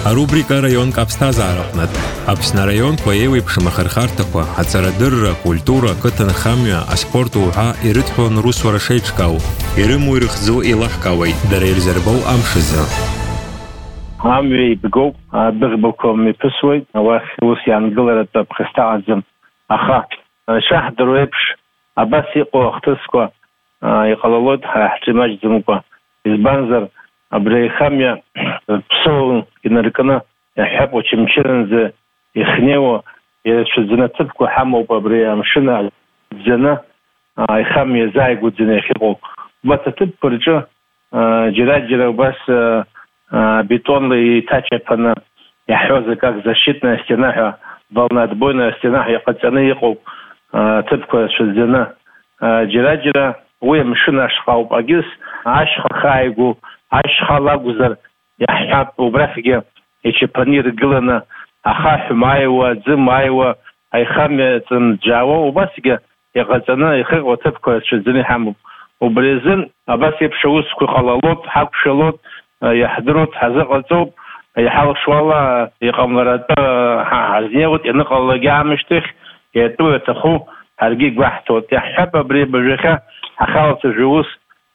Рубрика «Район Капстазаарапнат». Апсна район кваеви пшамахархартаква, ацарадырра, культура, кытын хамя, аспорт уха, ирытхон рус варашейчкау. Ирыму ирыхзу илахкавай, дарельзербау амшиза. Амвей бгоп, дырбалком миписует, авах усян гыларата пхастаазм. Аха, шах друепш, абаси қоқтысква, иқалалот хахтимаждзмуква. Избанзар абрейхамя псоу инаркана яхаб очимчирнзе ихнево яшзинатыбку хамоу абреямшина дзена айхамя зайгу дзена хиго. Бататып пырча джира бас бетонный тачапана яхёза как защитная стена, волноотбойная стена, яқатаны иқоу тыбку шзина джира уемшина шхау агис ашха хайгу ашха лагузар яхьяб убрафиге ичепанир гылана аха хмайва дзмайва айхаме цнджаво убасиге яқатана ихиго тыбку шзини хаму убрезин абаси пшуску халалот хакшалот яхдрот хазaqaцоб яхалшвала иқамларата хазневот инқаллагамштих яту таху харги гвахтот яхьяб брибжиха ахалт жуус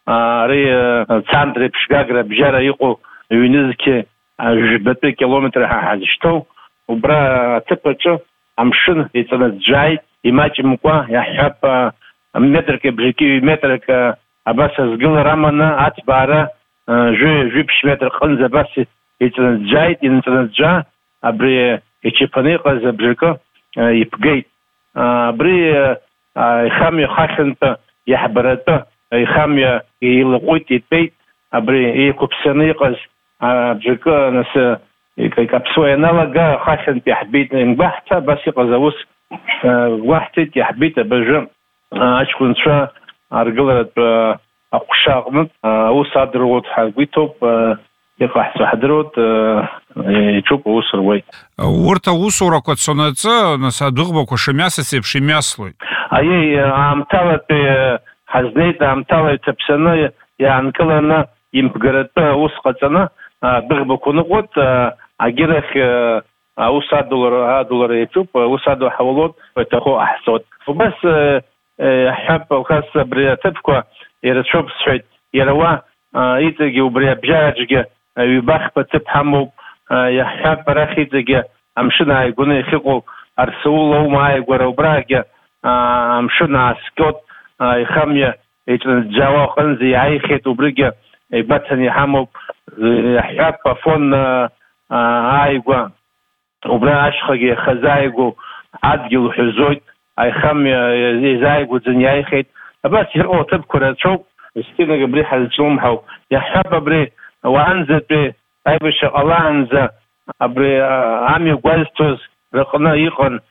ри центр пшгагра бжара иқу юнизки 5 километра хазштов убра тепачо амшин ицанаджай имачимква яхьяб метрке бжики метрка абаса сгыл рамана атбара жуп метр қынза баси ицанаджа абри ичепанеқа забжика ипгейт абри хами хахента яхбарата خامية يلقوت يتبيت أبري يكوبسنيقز بجكا ناس كابسوي نالجا خاشن تحبيت نبحثها بس يقزوس واحد تحبيت بجم أشكون شا أرجلت أقشاقمت وصادروت حبيتوب يقحس حدروت يشوف وصروي ورتا وصورة قد صنعتها نصدق بكوشمياسة سبشمياسلوي أيه عمتلت حزنيت عمتلت تبسنا يعني كلنا يمكرتها وسقتنا بغبكون قط أجرخ $100 يشوف $100 حولات وتخو أحسود وبس حب وخاص برياتبكوا يرتشوف سعيد يروا يتجي وبريا بجاجة يبخ بتبحمو يحب رخي تجي أمشنا يقولون يخلقوا أرسلوا ما يقولوا براجة أمشنا سكوت يخمية يتجاوا خنزي عيخت وبرجة يبتني حمو يحب فون عايقوا وبرا أشخي خزايقوا عدجل حزوت يخمية زايقوا زنيايخت بس يرقوا تبكر تشوف استينا قبلي حزلهم حو يحب بري وأنزل بري أيبش الله أنزل بري عمي قوالستوز رقنا يقن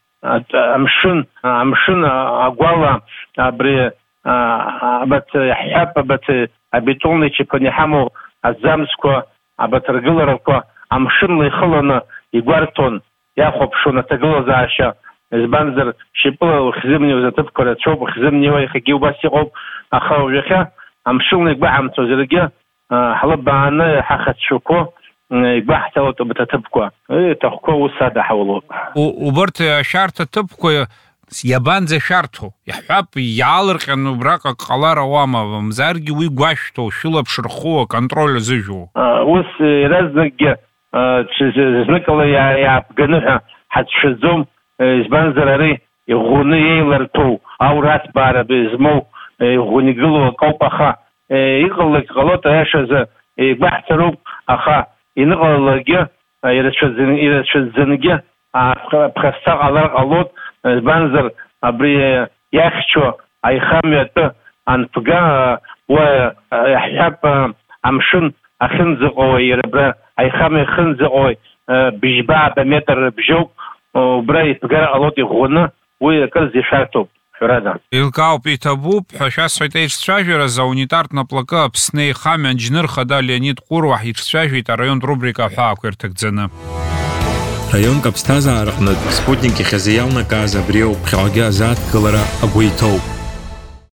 أمشن أقوالا بري بات يحب بات أبيتوني تشيبني حمو الزامسكو بات رجلركو أمشن ليخلنا يقارتون ياخب شو نتقلز عشا زبانزر شيبلا وخزمني وزتبكر تشوف وخزمني ويخجيو بس يقوب أخاو جخا أمشون يقبع عم توزرقيا حلب عنا حخت شوكو يقبع حتى لو بتتبكوا تحكوا وسادة حولو وبرت شارت تبكوا يابان زي شارتو يحب يعالرق انه براقة قلارة واما مزارجي ويقواشتو شلب شرخوه كنترول زيجو وس رزق زنقل يعبقنها حد شزوم زبانزراري يغوني يلرتو او رات بارا بزمو يغوني قلو قوبخا يقلق غلطة يشز يقبحتروب أخا ينقلق يرشزنجي بخستاق على غلط بانزر أبري يخشو أي خامية أنفقا ويحب أمشن أخنزقو يربرا أي خامية خنزقو بجباع بمتر بجوك وبرا يتقرأ غلط يغونا ويكرز يشارتوب Илкау питабуб, сейчас светейч стражера за унитарт на плака псны хамя инженер хада Леонид Курвах и стражит район рубрика Хаквертек дзена. Район Капстазаарапнат спутники хазиял наказа брио пхагя зад калара абуитоу.